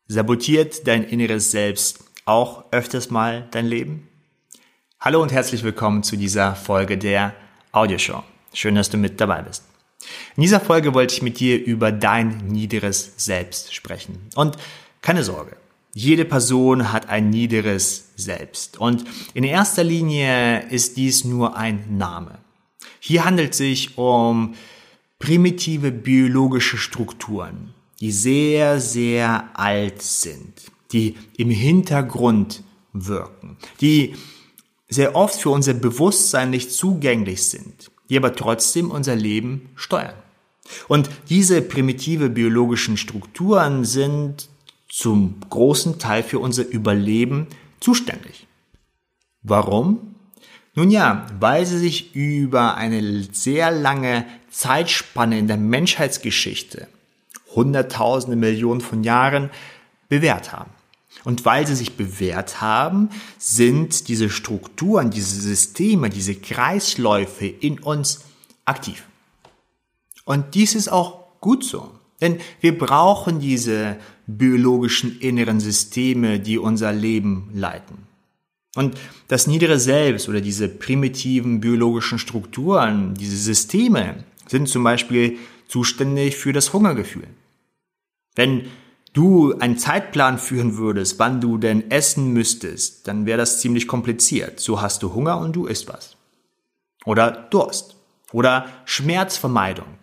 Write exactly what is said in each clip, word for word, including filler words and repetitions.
Sabotiert dein inneres Selbst auch öfters mal dein Leben? Hallo und herzlich willkommen zu dieser Folge der Audioshow. Schön, dass du mit dabei bist. In dieser Folge wollte ich mit dir über dein niederes Selbst sprechen. Und keine Sorge, jede Person hat ein niederes Selbst. Und in erster Linie ist dies nur ein Name. Hier handelt es sich um primitive biologische Strukturen, die sehr, sehr alt sind, die im Hintergrund wirken, die sehr oft für unser Bewusstsein nicht zugänglich sind, die aber trotzdem unser Leben steuern. Und diese primitive biologischen Strukturen sind zum großen Teil für unser Überleben zuständig. Warum? Nun ja, weil sie sich über eine sehr lange Zeitspanne in der Menschheitsgeschichte, Hunderttausende, Millionen von Jahren, bewährt haben. Und weil sie sich bewährt haben, sind diese Strukturen, diese Systeme, diese Kreisläufe in uns aktiv. Und dies ist auch gut so. Denn wir brauchen diese biologischen inneren Systeme, die unser Leben leiten. Und das niedere Selbst oder diese primitiven biologischen Strukturen, diese Systeme sind zum Beispiel zuständig für das Hungergefühl. Wenn du einen Zeitplan führen würdest, wann du denn essen müsstest, dann wäre das ziemlich kompliziert. So hast du Hunger und du isst was. Oder Durst. Oder Schmerzvermeidung.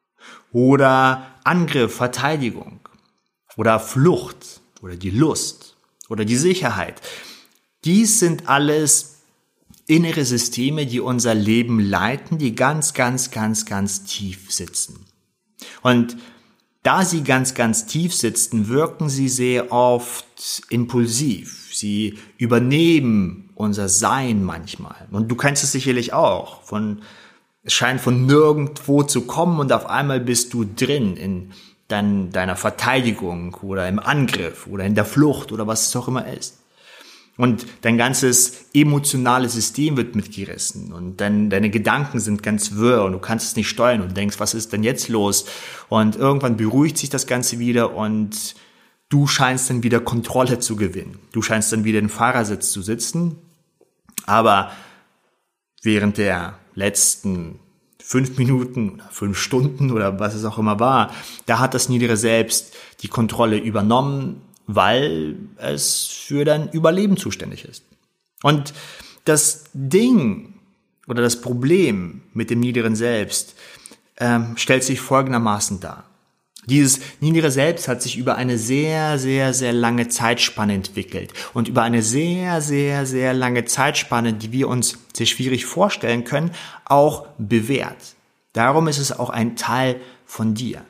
Oder Angriff, Verteidigung. Oder Flucht. Oder die Lust. Oder die Sicherheit. Dies sind alles innere Systeme, die unser Leben leiten, die ganz, ganz, ganz, ganz tief sitzen. Und da sie ganz, ganz tief sitzen, wirken sie sehr oft impulsiv. Sie übernehmen unser Sein manchmal. Und du kennst es sicherlich auch. Von, es scheint von nirgendwo zu kommen und auf einmal bist du drin in dein, deiner Verteidigung oder im Angriff oder in der Flucht oder was es auch immer ist. Und dein ganzes emotionales System wird mitgerissen und dein, deine Gedanken sind ganz wirr und du kannst es nicht steuern und denkst, was ist denn jetzt los? Und irgendwann beruhigt sich das Ganze wieder und du scheinst dann wieder Kontrolle zu gewinnen. Du scheinst dann wieder im Fahrersitz zu sitzen, aber während der letzten fünf Minuten oder fünf Stunden oder was es auch immer war, da hat das niedere Selbst die Kontrolle übernommen, weil es für dein Überleben zuständig ist. Und das Ding oder das Problem mit dem niederen Selbst ähm, stellt sich folgendermaßen dar. Dieses niedere Selbst hat sich über eine sehr, sehr, sehr lange Zeitspanne entwickelt und über eine sehr, sehr, sehr lange Zeitspanne, die wir uns sehr schwierig vorstellen können, auch bewährt. Darum ist es auch ein Teil von dir.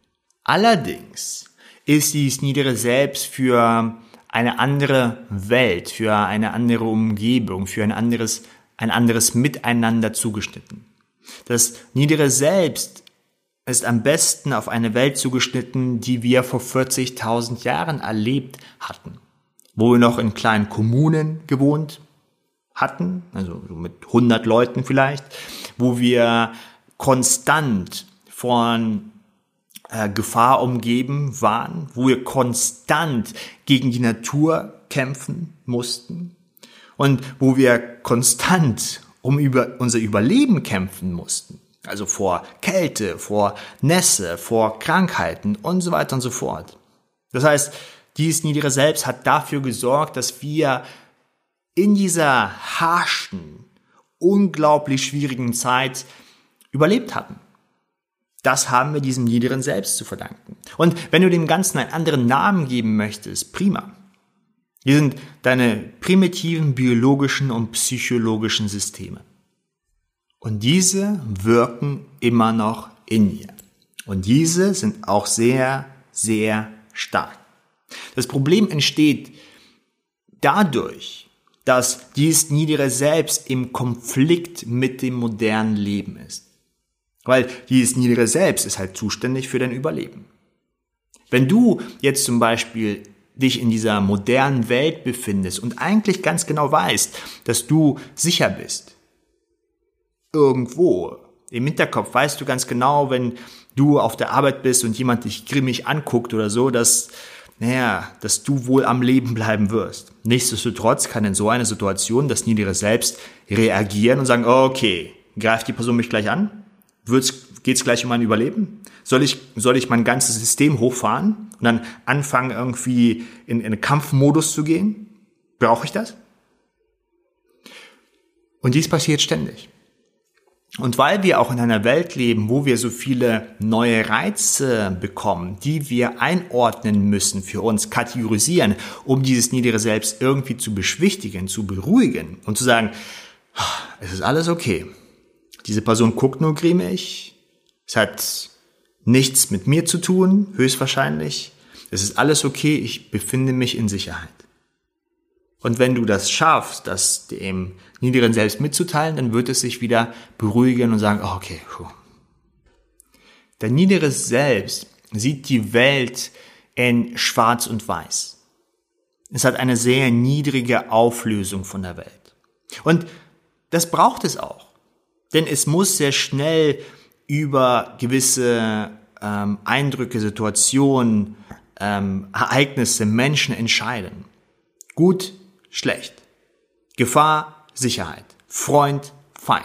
Allerdings ist dieses niedere Selbst für eine andere Welt, für eine andere Umgebung, für ein anderes, ein anderes Miteinander zugeschnitten. Das niedere Selbst ist am besten auf eine Welt zugeschnitten, die wir vor vierzigtausend Jahren erlebt hatten, wo wir noch in kleinen Kommunen gewohnt hatten, also mit hundert Leuten vielleicht, wo wir konstant von Gefahr umgeben waren, wo wir konstant gegen die Natur kämpfen mussten und wo wir konstant um über unser Überleben kämpfen mussten. Also vor Kälte, vor Nässe, vor Krankheiten und so weiter und so fort. Das heißt, dieses niedere Selbst hat dafür gesorgt, dass wir in dieser harschen, unglaublich schwierigen Zeit überlebt hatten. Das haben wir diesem niederen Selbst zu verdanken. Und wenn du dem Ganzen einen anderen Namen geben möchtest, prima. Hier sind deine primitiven biologischen und psychologischen Systeme. Und diese wirken immer noch in dir. Und diese sind auch sehr, sehr stark. Das Problem entsteht dadurch, dass dieses niedere Selbst im Konflikt mit dem modernen Leben ist. Weil dieses niedere Selbst ist halt zuständig für dein Überleben. Wenn du jetzt zum Beispiel dich in dieser modernen Welt befindest und eigentlich ganz genau weißt, dass du sicher bist, irgendwo im Hinterkopf weißt du ganz genau, wenn du auf der Arbeit bist und jemand dich grimmig anguckt oder so, dass naja, dass du wohl am Leben bleiben wirst. Nichtsdestotrotz kann in so einer Situation das niedere Selbst reagieren und sagen, okay, greift die Person mich gleich an? Geht es gleich um mein Überleben? Soll ich, soll ich mein ganzes System hochfahren und dann anfangen, irgendwie in, in einen Kampfmodus zu gehen? Brauche ich das? Und dies passiert ständig. Und weil wir auch in einer Welt leben, wo wir so viele neue Reize bekommen, die wir einordnen müssen, für uns kategorisieren, um dieses niedere Selbst irgendwie zu beschwichtigen, zu beruhigen und zu sagen, es ist alles okay. Diese Person guckt nur grimmig, es hat nichts mit mir zu tun, höchstwahrscheinlich. Es ist alles okay, ich befinde mich in Sicherheit. Und wenn du das schaffst, das dem niederen Selbst mitzuteilen, dann wird es sich wieder beruhigen und sagen, oh, okay, puh. Dein niederes Selbst sieht die Welt in Schwarz und Weiß. Es hat eine sehr niedrige Auflösung von der Welt. Und das braucht es auch. Denn es muss sehr schnell über gewisse ähm, Eindrücke, Situationen, ähm, Ereignisse, Menschen entscheiden. Gut, schlecht. Gefahr, Sicherheit. Freund, Feind.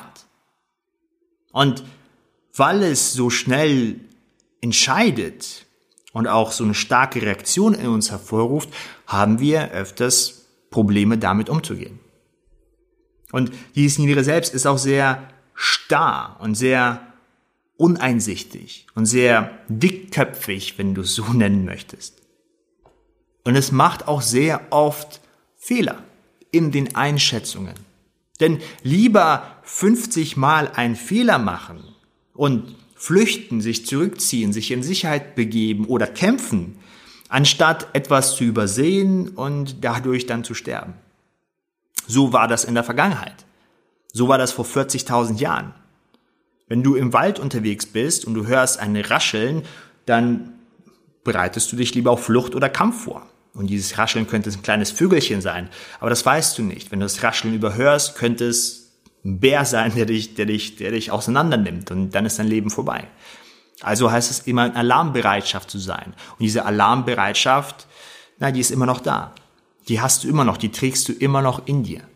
Und weil es so schnell entscheidet und auch so eine starke Reaktion in uns hervorruft, haben wir öfters Probleme damit umzugehen. Und dieses niedere Selbst ist auch sehr starr und sehr uneinsichtig und sehr dickköpfig, wenn du es so nennen möchtest. Und es macht auch sehr oft Fehler in den Einschätzungen. Denn lieber fünfzig Mal einen Fehler machen und flüchten, sich zurückziehen, sich in Sicherheit begeben oder kämpfen, anstatt etwas zu übersehen und dadurch dann zu sterben. So war das in der Vergangenheit. So war das vor vierzigtausend Jahren. Wenn du im Wald unterwegs bist und du hörst ein Rascheln, dann bereitest du dich lieber auf Flucht oder Kampf vor. Und dieses Rascheln könnte ein kleines Vögelchen sein, aber das weißt du nicht. Wenn du das Rascheln überhörst, könnte es ein Bär sein, der dich, der dich, der dich auseinander nimmt und dann ist dein Leben vorbei. Also heißt es immer in Alarmbereitschaft zu sein. Und diese Alarmbereitschaft, na, die ist immer noch da. Die hast du immer noch, die trägst du immer noch in dir.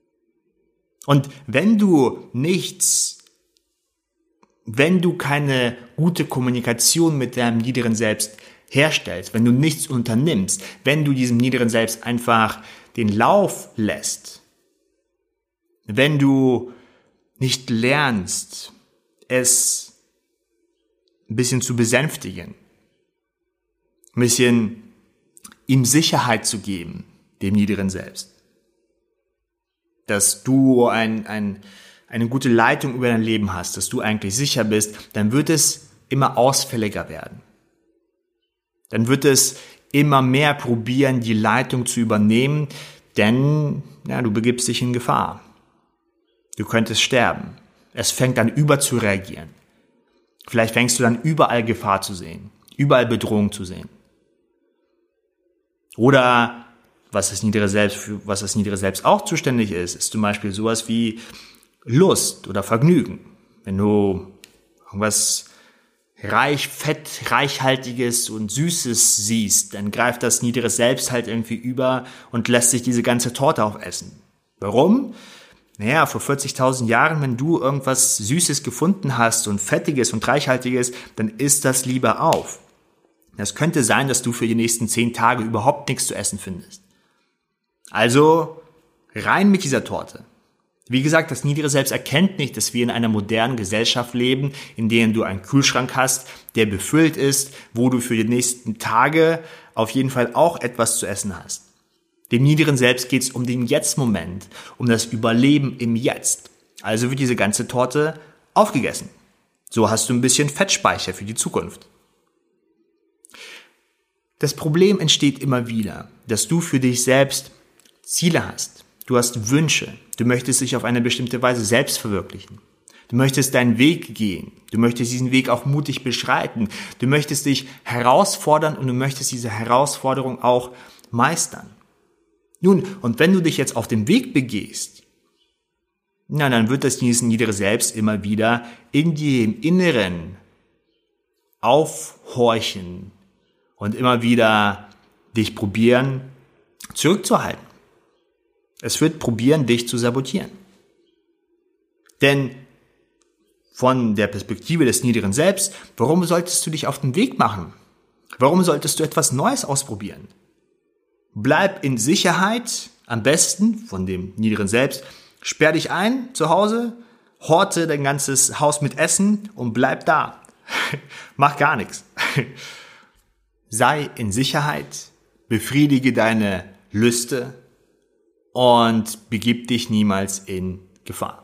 Und wenn du nichts, wenn du keine gute Kommunikation mit deinem niederen Selbst herstellst, wenn du nichts unternimmst, wenn du diesem niederen Selbst einfach den Lauf lässt, wenn du nicht lernst, es ein bisschen zu besänftigen, ein bisschen ihm Sicherheit zu geben, dem niederen Selbst, dass du ein, ein, eine gute Leitung über dein Leben hast, dass du eigentlich sicher bist, dann wird es immer ausfälliger werden. Dann wird es immer mehr probieren, die Leitung zu übernehmen, denn ja, du begibst dich in Gefahr. Du könntest sterben. Es fängt an über zu reagieren. Vielleicht fängst du dann überall Gefahr zu sehen, überall Bedrohung zu sehen. Oder was das niedere Selbst, für was das niedere Selbst auch zuständig ist, ist zum Beispiel sowas wie Lust oder Vergnügen. Wenn du irgendwas reich, fett, reichhaltiges und Süßes siehst, dann greift das niedere Selbst halt irgendwie über und lässt sich diese ganze Torte aufessen. Warum? Naja, vor vierzigtausend Jahren, wenn du irgendwas Süßes gefunden hast und Fettiges und Reichhaltiges, dann isst das lieber auf. Das könnte sein, dass du für die nächsten zehn Tage überhaupt nichts zu essen findest. Also rein mit dieser Torte. Wie gesagt, das niedere Selbst erkennt nicht, dass wir in einer modernen Gesellschaft leben, in der du einen Kühlschrank hast, der befüllt ist, wo du für die nächsten Tage auf jeden Fall auch etwas zu essen hast. Dem niederen Selbst geht es um den Jetzt-Moment, um das Überleben im Jetzt. Also wird diese ganze Torte aufgegessen. So hast du ein bisschen Fettspeicher für die Zukunft. Das Problem entsteht immer wieder, dass du für dich selbst Ziele hast. Du hast Wünsche. Du möchtest dich auf eine bestimmte Weise selbst verwirklichen. Du möchtest deinen Weg gehen. Du möchtest diesen Weg auch mutig beschreiten. Du möchtest dich herausfordern und du möchtest diese Herausforderung auch meistern. Nun, und wenn du dich jetzt auf den Weg begehst, na, dann wird das dieses niedere Selbst immer wieder in dir im Inneren aufhorchen und immer wieder dich probieren zurückzuhalten. Es wird probieren, dich zu sabotieren. Denn von der Perspektive des niederen Selbst, warum solltest du dich auf den Weg machen? Warum solltest du etwas Neues ausprobieren? Bleib in Sicherheit, am besten von dem niederen Selbst. Sperr dich ein zu Hause, horte dein ganzes Haus mit Essen und bleib da. Mach gar nichts. Sei in Sicherheit, befriedige deine Lüste und begib dich niemals in Gefahr.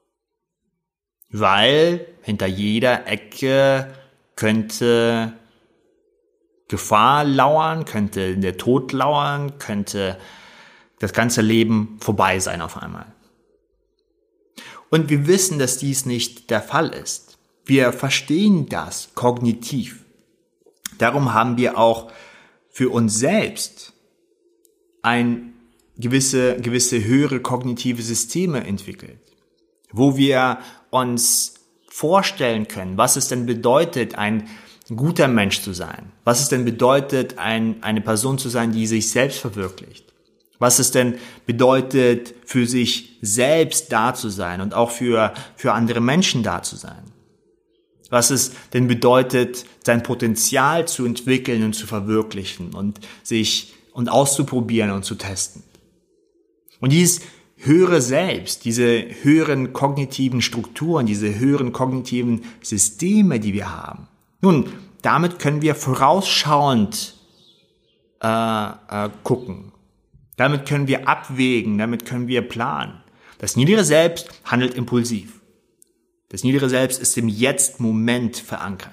Weil hinter jeder Ecke könnte Gefahr lauern, könnte der Tod lauern, könnte das ganze Leben vorbei sein auf einmal. Und wir wissen, dass dies nicht der Fall ist. Wir verstehen das kognitiv. Darum haben wir auch für uns selbst ein gewisse, gewisse höhere kognitive Systeme entwickelt, wo wir uns vorstellen können, was es denn bedeutet, ein guter Mensch zu sein, was es denn bedeutet, ein, eine Person zu sein, die sich selbst verwirklicht, was es denn bedeutet, für sich selbst da zu sein und auch für, für andere Menschen da zu sein. Was es denn bedeutet, sein Potenzial zu entwickeln und zu verwirklichen und sich und auszuprobieren und zu testen. Und dieses höhere Selbst, diese höheren kognitiven Strukturen, diese höheren kognitiven Systeme, die wir haben, nun, damit können wir vorausschauend äh, äh, gucken. Damit können wir abwägen, damit können wir planen. Das niedere Selbst handelt impulsiv. Das niedere Selbst ist im Jetzt-Moment verankert.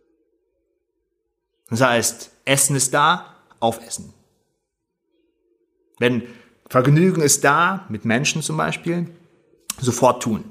Das heißt, Essen ist da, aufessen. Wenn Vergnügen ist da, mit Menschen zum Beispiel, sofort tun.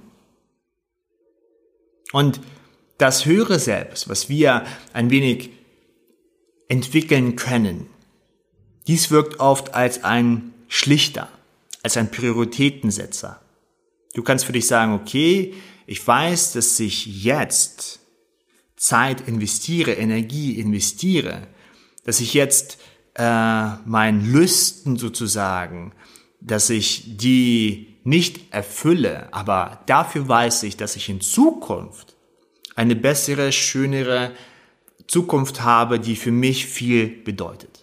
Und das höhere Selbst, was wir ein wenig entwickeln können, dies wirkt oft als ein Schlichter, als ein Prioritätensetzer. Du kannst für dich sagen, okay, ich weiß, dass ich jetzt Zeit investiere, Energie investiere, dass ich jetzt äh, meinen Lüsten sozusagen, dass ich die nicht erfülle, aber dafür weiß ich, dass ich in Zukunft eine bessere, schönere Zukunft habe, die für mich viel bedeutet.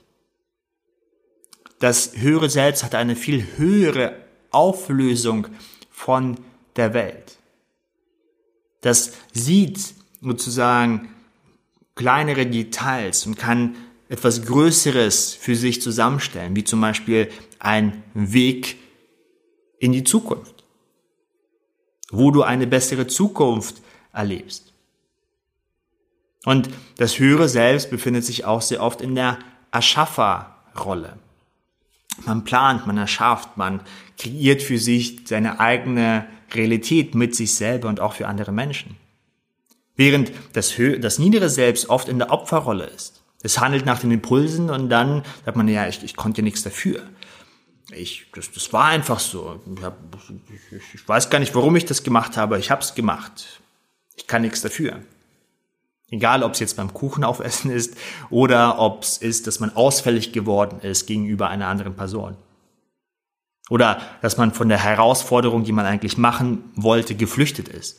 Das höhere Selbst hat eine viel höhere Auflösung von der Welt. Das sieht sozusagen kleinere Details und kann etwas Größeres für sich zusammenstellen, wie zum Beispiel ein Weg in die Zukunft, wo du eine bessere Zukunft erlebst. Und das höhere Selbst befindet sich auch sehr oft in der Erschafferrolle. Man plant, man erschafft, man kreiert für sich seine eigene Realität mit sich selber und auch für andere Menschen. Während das, Hö- das niedere Selbst oft in der Opferrolle ist. Es handelt nach den Impulsen und dann sagt man, ja, ich, ich konnte ja nichts dafür. Ich, das, das war einfach so. Ich, hab, ich, ich weiß gar nicht, warum ich das gemacht habe. Ich habe es gemacht. Ich kann nichts dafür. Egal, ob es jetzt beim Kuchen aufessen ist oder ob es ist, dass man ausfällig geworden ist gegenüber einer anderen Person. Oder dass man von der Herausforderung, die man eigentlich machen wollte, geflüchtet ist.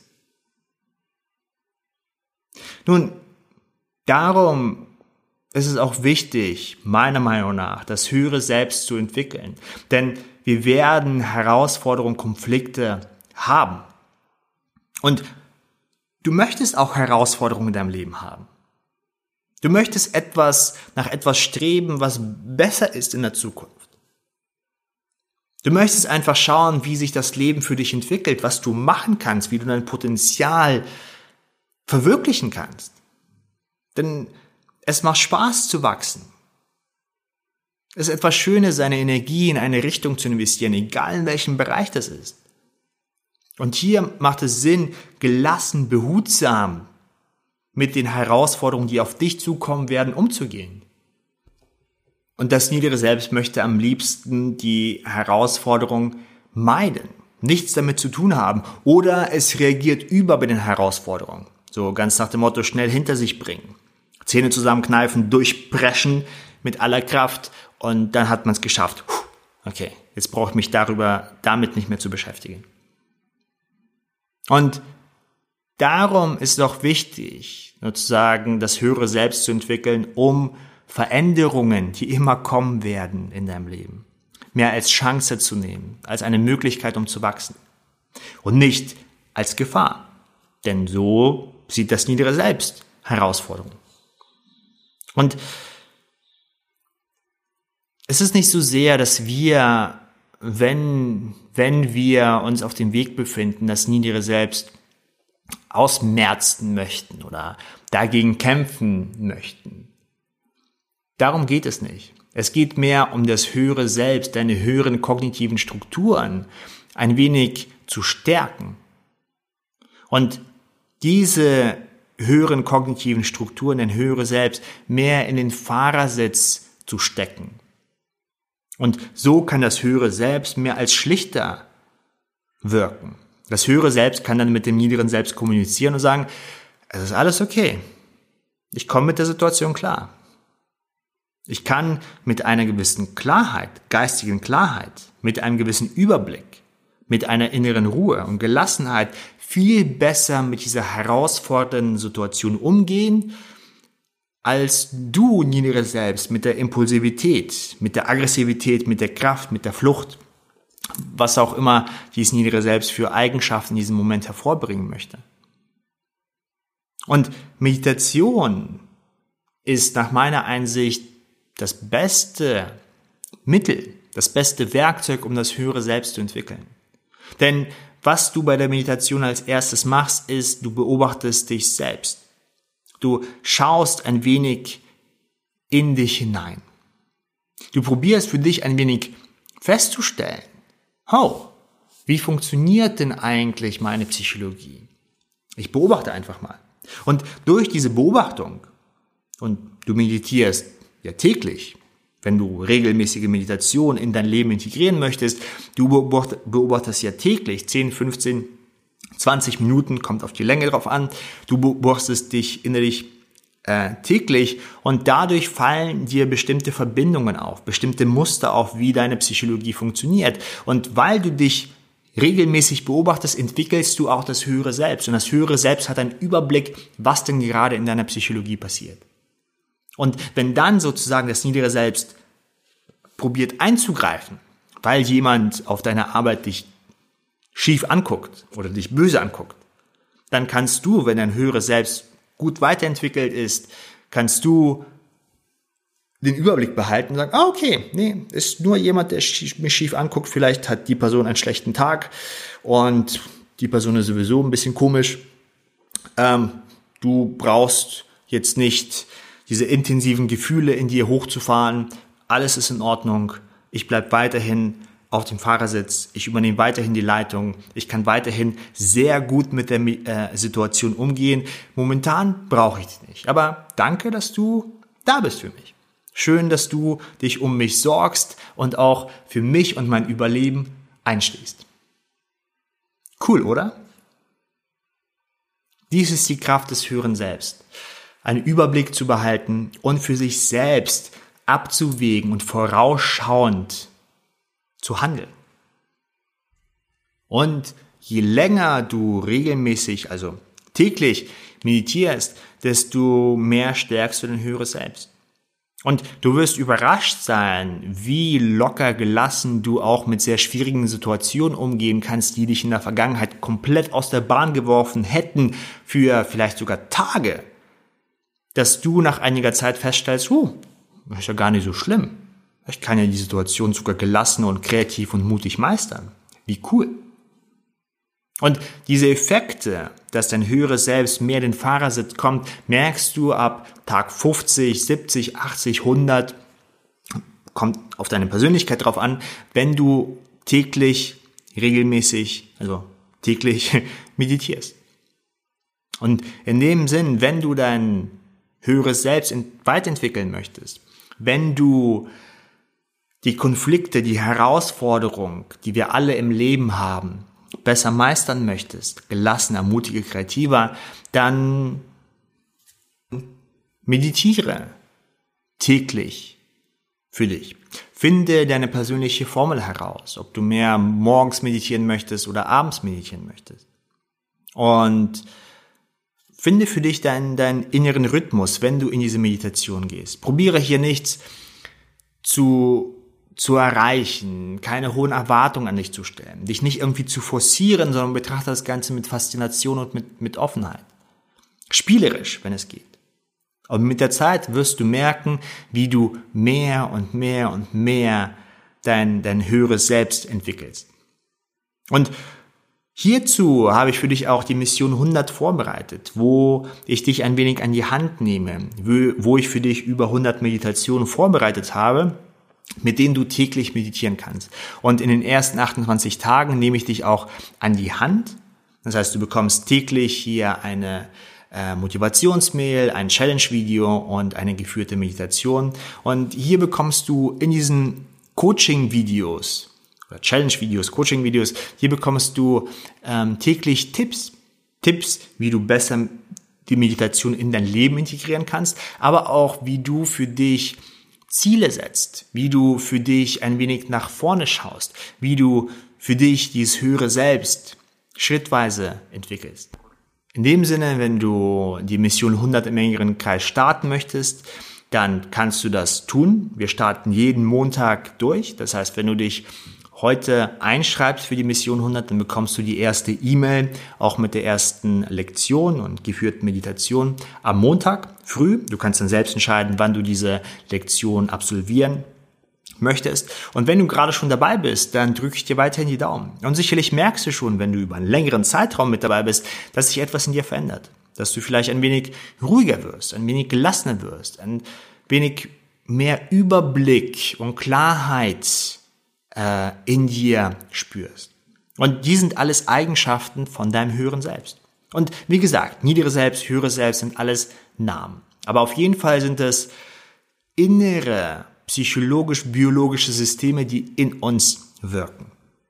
Nun, darum ist es auch wichtig, meiner Meinung nach, das höhere Selbst zu entwickeln. Denn wir werden Herausforderungen, Konflikte haben. Und du möchtest auch Herausforderungen in deinem Leben haben. Du möchtest etwas, nach etwas streben, was besser ist in der Zukunft. Du möchtest einfach schauen, wie sich das Leben für dich entwickelt, was du machen kannst, wie du dein Potenzial verwirklichen kannst. Denn es macht Spaß zu wachsen. Es ist etwas Schönes, seine Energie in eine Richtung zu investieren, egal in welchem Bereich das ist. Und hier macht es Sinn, gelassen, behutsam mit den Herausforderungen, die auf dich zukommen werden, umzugehen. Und das niedere Selbst möchte am liebsten die Herausforderung meiden, nichts damit zu tun haben oder es reagiert über bei den Herausforderungen. So ganz nach dem Motto, schnell hinter sich bringen, Zähne zusammenkneifen, durchpreschen, mit aller Kraft und dann hat man es geschafft. Okay, jetzt brauche ich mich darüber, damit nicht mehr zu beschäftigen. Und darum ist es auch wichtig, sozusagen das höhere Selbst zu entwickeln, um Veränderungen, die immer kommen werden in deinem Leben, mehr als Chance zu nehmen, als eine Möglichkeit, um zu wachsen. Und nicht als Gefahr. Denn so sieht das niedere Selbst Herausforderung. Und es ist nicht so sehr, dass wir, wenn, wenn wir uns auf dem Weg befinden, das niedere Selbst ausmerzen möchten oder dagegen kämpfen möchten. Darum geht es nicht. Es geht mehr um das höhere Selbst, deine höheren kognitiven Strukturen ein wenig zu stärken. Und diese höheren kognitiven Strukturen, ein höheres Selbst, mehr in den Fahrersitz zu stecken. Und so kann das höhere Selbst mehr als schlichter wirken. Das höhere Selbst kann dann mit dem niederen Selbst kommunizieren und sagen, es ist alles okay. Ich komme mit der Situation klar. Ich kann mit einer gewissen Klarheit, geistigen Klarheit, mit einem gewissen Überblick, mit einer inneren Ruhe und Gelassenheit viel besser mit dieser herausfordernden Situation umgehen, als du, niedere Selbst, mit der Impulsivität, mit der Aggressivität, mit der Kraft, mit der Flucht, was auch immer dieses niedere Selbst für Eigenschaften in diesem Moment hervorbringen möchte. Und Meditation ist nach meiner Einsicht das beste Mittel, das beste Werkzeug, um das höhere Selbst zu entwickeln. Denn was du bei der Meditation als erstes machst, ist, du beobachtest dich selbst. Du schaust ein wenig in dich hinein. Du probierst für dich ein wenig festzustellen, oh, wie funktioniert denn eigentlich meine Psychologie? Ich beobachte einfach mal. Und durch diese Beobachtung, und du meditierst ja täglich, wenn du regelmäßige Meditation in dein Leben integrieren möchtest, du beobachtest ja täglich zehn, fünfzehn, zwanzig Minuten, kommt auf die Länge drauf an, du beobachtest dich innerlich äh, täglich und dadurch fallen dir bestimmte Verbindungen auf, bestimmte Muster auf, wie deine Psychologie funktioniert. Und weil du dich regelmäßig beobachtest, entwickelst du auch das höhere Selbst. Und das höhere Selbst hat einen Überblick, was denn gerade in deiner Psychologie passiert. Und wenn dann sozusagen das niedere Selbst probiert einzugreifen, weil jemand auf deiner Arbeit dich schief anguckt oder dich böse anguckt, dann kannst du, wenn dein höheres Selbst gut weiterentwickelt ist, kannst du den Überblick behalten und sagen, ah, okay, nee, ist nur jemand, der mich schief anguckt, vielleicht hat die Person einen schlechten Tag und die Person ist sowieso ein bisschen komisch. Ähm, du brauchst jetzt nicht diese intensiven Gefühle in dir hochzufahren, alles ist in Ordnung, ich bleibe weiterhin auf dem Fahrersitz, ich übernehme weiterhin die Leitung, ich kann weiterhin sehr gut mit der äh, Situation umgehen. Momentan brauche ich dich nicht, aber danke, dass du da bist für mich. Schön, dass du dich um mich sorgst und auch für mich und mein Überleben einstehst. Cool, oder? Dies ist die Kraft des höheren Selbst. Einen Überblick zu behalten und für sich selbst abzuwägen und vorausschauend zu handeln. Und je länger du regelmäßig, also täglich meditierst, desto mehr stärkst du dein höheres Selbst. Und du wirst überrascht sein, wie locker gelassen du auch mit sehr schwierigen Situationen umgehen kannst, die dich in der Vergangenheit komplett aus der Bahn geworfen hätten für vielleicht sogar Tage, dass du nach einiger Zeit feststellst, huh, das ist ja gar nicht so schlimm. Ich kann ja die Situation sogar gelassen und kreativ und mutig meistern. Wie cool. Und diese Effekte, dass dein höheres Selbst mehr in den Fahrersitz kommt, merkst du ab Tag fünfzig, siebzig, achtzig, hundert, kommt auf deine Persönlichkeit drauf an, wenn du täglich, regelmäßig, also täglich meditierst. Und in dem Sinn, wenn du dein höheres Selbst weiterentwickeln möchtest, wenn du die Konflikte, die Herausforderung, die wir alle im Leben haben, besser meistern möchtest, gelassener, mutiger, kreativer, dann meditiere täglich für dich. Finde deine persönliche Formel heraus, ob du mehr morgens meditieren möchtest oder abends meditieren möchtest. Und finde für dich deinen, deinen inneren Rhythmus, wenn du in diese Meditation gehst. Probiere hier nichts zu, zu erreichen, keine hohen Erwartungen an dich zu stellen, dich nicht irgendwie zu forcieren, sondern betrachte das Ganze mit Faszination und mit, mit Offenheit. Spielerisch, wenn es geht. Und mit der Zeit wirst du merken, wie du mehr und mehr und mehr dein, dein höheres Selbst entwickelst. Und hierzu habe ich für dich auch die Mission hundert vorbereitet, wo ich dich ein wenig an die Hand nehme, wo ich für dich über hundert Meditationen vorbereitet habe, mit denen du täglich meditieren kannst. Und in den ersten achtundzwanzig Tagen nehme ich dich auch an die Hand. Das heißt, du bekommst täglich hier eine äh, Motivationsmail, ein Challenge-Video und eine geführte Meditation. Und hier bekommst du in diesen Coaching-Videos oder Challenge-Videos, Coaching-Videos, hier bekommst du ähm, täglich Tipps, Tipps, wie du besser die Meditation in dein Leben integrieren kannst, aber auch, wie du für dich Ziele setzt, wie du für dich ein wenig nach vorne schaust, wie du für dich dieses höhere Selbst schrittweise entwickelst. In dem Sinne, wenn du die Mission hundert im engeren Kreis starten möchtest, dann kannst du das tun. Wir starten jeden Montag durch. Das heißt, wenn du dich heute einschreibst für die Mission hundert, dann bekommst du die erste E-Mail, auch mit der ersten Lektion und geführten Meditation am Montag früh. Du kannst dann selbst entscheiden, wann du diese Lektion absolvieren möchtest. Und wenn du gerade schon dabei bist, dann drücke ich dir weiterhin die Daumen. Und sicherlich merkst du schon, wenn du über einen längeren Zeitraum mit dabei bist, dass sich etwas in dir verändert. Dass du vielleicht ein wenig ruhiger wirst, ein wenig gelassener wirst, ein wenig mehr Überblick und Klarheit äh, in dir spürst. Und die sind alles Eigenschaften von deinem höheren Selbst. Und wie gesagt, niedere Selbst, höhere Selbst sind alles Namen. Aber auf jeden Fall sind es innere, psychologisch-biologische Systeme, die in uns wirken,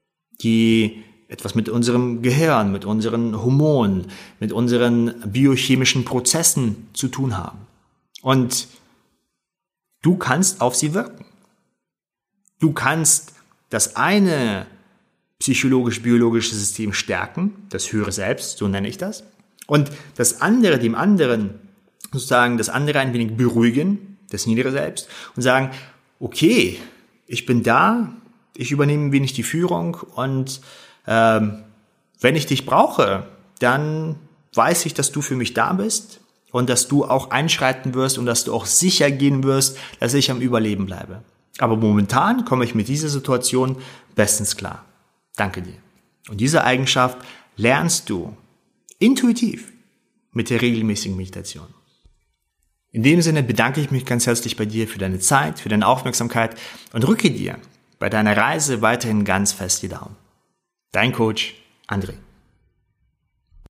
die etwas mit unserem Gehirn, mit unseren Hormonen, mit unseren biochemischen Prozessen zu tun haben. Und du kannst auf sie wirken. Du kannst das eine psychologisch-biologische System stärken, das höhere Selbst, so nenne ich das, und das andere, dem anderen, sozusagen das andere ein wenig beruhigen, das niedere Selbst, und sagen, okay, ich bin da, ich übernehme ein wenig die Führung und ähm, wenn ich dich brauche, dann weiß ich, dass du für mich da bist und dass du auch einschreiten wirst und dass du auch sicher gehen wirst, dass ich am Überleben bleibe. Aber momentan komme ich mit dieser Situation bestens klar. Danke dir. Und diese Eigenschaft lernst du intuitiv mit der regelmäßigen Meditation. In dem Sinne bedanke ich mich ganz herzlich bei dir für deine Zeit, für deine Aufmerksamkeit und drücke dir bei deiner Reise weiterhin ganz fest die Daumen. Dein Coach André.